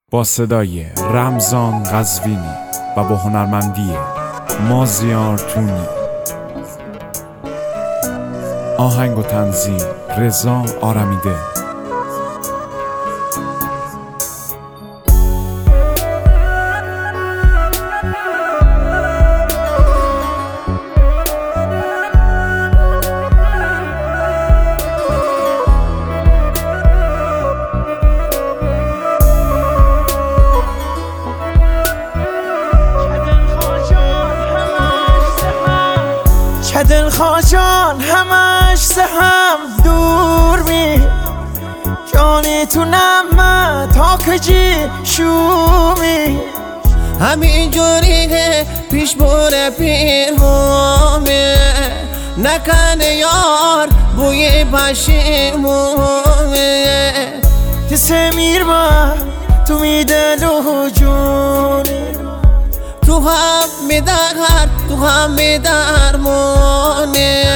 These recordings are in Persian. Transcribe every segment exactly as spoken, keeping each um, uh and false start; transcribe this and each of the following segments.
با صدای رمضان قزوینی و با هنرمندی مازیار تونی، آهنگ و تنظیم رضا آرمیده. که دلخواشان همش سهم دور می جانی تو نمه تا کجی شومی همین جوری پیش بره پیرمومه نکنه یار بوی پشیمومه تسمیر با تو میدل و جونی تو هم میدهر تو هم میدرمونه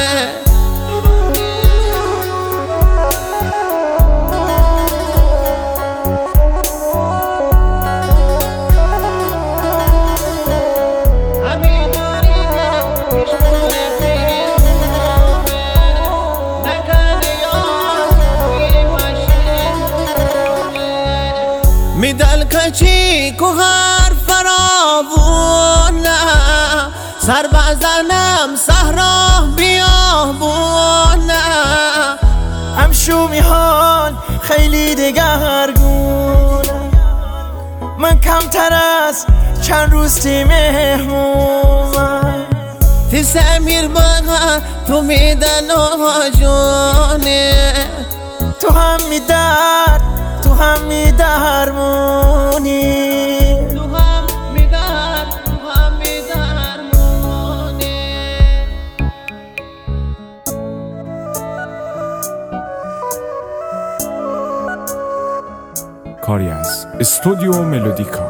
میدل کچی کو هر فراوونه سر بزنم صحرا بیابونه هم شومی حال خیلی دگرگونه من کمتر از چند روز تی مهمومم تی سمیر بگه تو میدن و جونه تو هم میدر تو هم میدرمونی تو هم میدر تو هم میدرمونی کاری از استودیو ملودیکا.